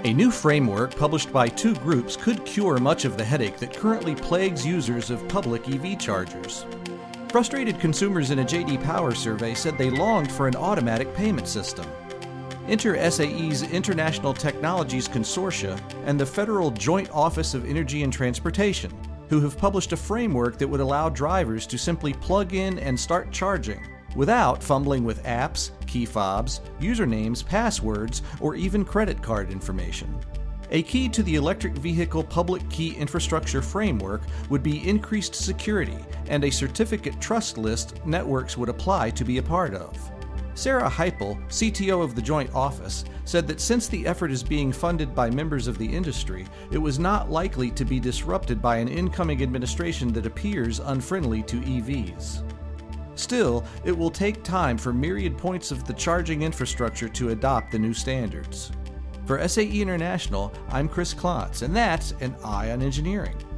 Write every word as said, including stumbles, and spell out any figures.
A new framework published by two groups could cure much of the headache that currently plagues users of public E V chargers. Frustrated consumers in a J D Power survey said they longed for an automatic payment system. Enter S A E's International Technologies Consortia and the Federal Joint Office of Energy and Transportation, who have published a framework that would allow drivers to simply plug in and start charging without fumbling with apps, key fobs, usernames, passwords, or even credit card information. A key to the electric vehicle public key infrastructure framework would be increased security and a certificate trust list networks would apply to be a part of. Sarah Heipel, C T O of the Joint Office, said that since the effort is being funded by members of the industry, it was not likely to be disrupted by an incoming administration that appears unfriendly to E Vs. Still, it will take time for myriad points of the charging infrastructure to adopt the new standards. For S A E International, I'm Chris Klontz, and that's an Eye on Engineering.